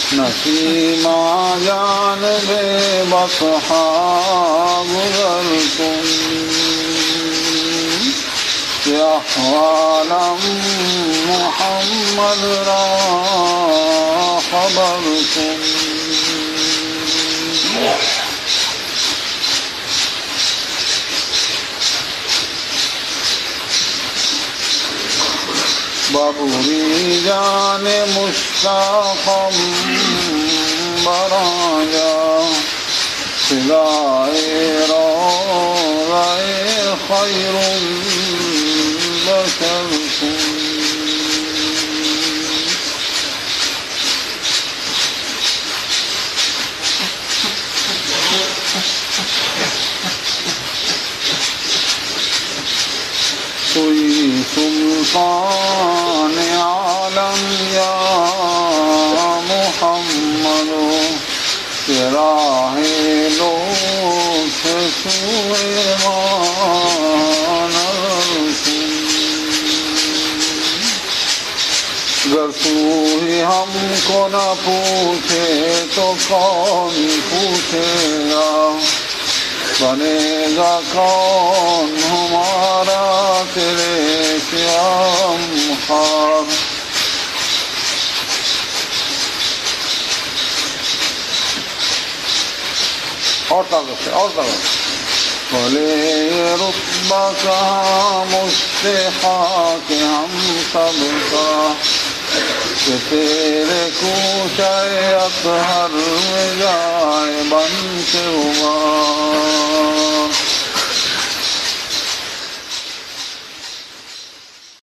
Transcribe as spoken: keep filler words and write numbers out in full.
नसीमा जान बे बसहा गुजर तुम अहवालम मोहम्मद रा खबर तुम बबूरी जाने मुश्ताक़म बराजा सिलाए रोज़ाए खैरुल बशर तुम कोई सुल्तान आलम या मुहम्मद तेरा है लौट सुलेमान अगर तू ही हमको न पूछे तो कौन पूछेगा बनेगा कौन हमारा तेरे क़याम ख़्वाब और ताकत से और ताकत बोले रुतबा का मुस्तेहा के हम सब का कि तेरे कूशाए अतहर में जाए बन के हुआ